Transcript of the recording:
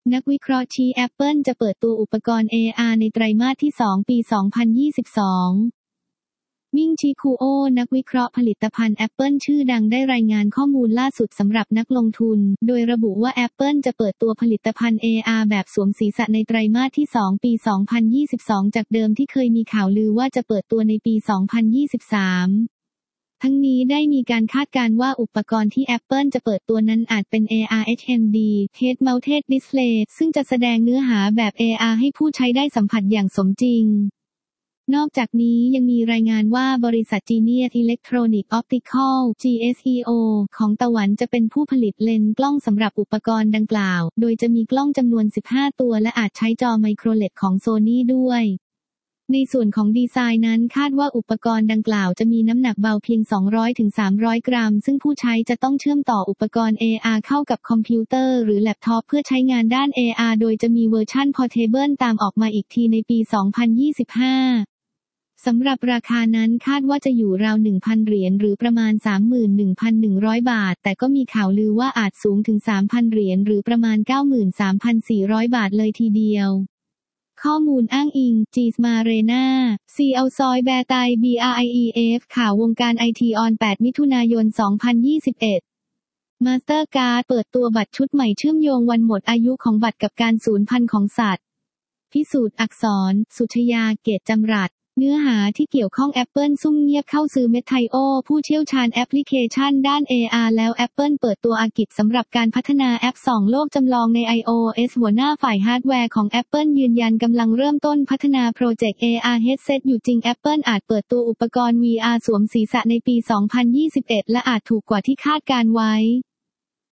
นักวิเคราะห์ชี้ Apple จะเปิดตัวอุปกรณ์ AR ในไตรมาสที่ 2 ปี 2022 มิงชิคุโอ นักวิเคราะห์ผลิตภัณฑ์ Apple ชื่อดังได้รายงานข้อมูลล่าสุดสำหรับนักลงทุน โดยระบุว่า Apple จะเปิดตัวผลิตภัณฑ์ AR แบบสวมศีรษะในไตรมาสที่ 2 ปี 2022 จากเดิมที่เคยมีข่าวลือว่าจะเปิดตัวในปี 2023 ทั้งนี้ได้มีการคาดการณ์ว่าอุปกรณ์ที่ Apple จะเปิดตัวนั้นอาจเป็น AR HMD Head Mounted Display ซึ่งจะแสดงเนื้อหาแบบ AR ให้ผู้ใช้ได้สัมผัสอย่างสมจริง นอกจากนี้ยังมีรายงานว่าบริษัท Genius Electronic Optical GSEO ของไต้หวันจะเป็นผู้ผลิตเลนส์กล้องสำหรับอุปกรณ์ดังกล่าว โดยจะมีกล้องจำนวน 15 ตัวและอาจใช้จอไมโครเลดของ Sony ด้วยในส่วนของดีไซน์นั้นคาดว่าอุปกรณ์ดังกล่าวจะมีน้ำหนักเบาเพียง 200-300 กรัมซึ่งผู้ใช้จะต้องเชื่อมต่ออุปกรณ์ AR เข้ากับคอมพิวเตอร์หรือแล็ปท็อปเพื่อใช้งานด้าน AR โดยจะมีเวอร์ชัน Portable ตามออกมาอีกทีในปี 2025 สำหรับราคานั้นคาดว่าจะอยู่ราว 1,000 เหรียญหรือประมาณ 31,100 บาทแต่ก็มีข่าวลือว่าอาจสูงถึง 3,000 เหรียญหรือประมาณ 93,400 บาทเลยทีเดียวข้อมูลอ้างอิง จีสมาเรนาซีเอาซอยแบร์ไต BRIEF ข่าววงการไอทีออน 8 มิถุนายน 2021 Mastercard เปิดตัวบัตรชุดใหม่เชื่อมโยงวันหมดอายุของบัตรกับการสูญพันธุ์ของสัตว์พิสูจน์อักษร สุชยา เกตจำรัดเนื้อหาที่เกี่ยวข้อง Apple ซุ่มเงียบเข้าซื้อเมทไทโอผู้เชี่ยวชาญแอปพลิเคชันด้าน AR แล้ว Apple เปิดตัวอากิจสำหรับการพัฒนาแอปส่องโลกจำลองใน iOS หัวหน้าฝ่ายฮาร์ดแวร์ของ Apple ยืนยันกำลังเริ่มต้นพัฒนาโปรเจกต์ AR Headset อยู่จริง Apple อาจเปิดตัวอุปกรณ์ VR สวมศีรษะในปี 2021 และอาจถูกกว่าที่คาดการไว้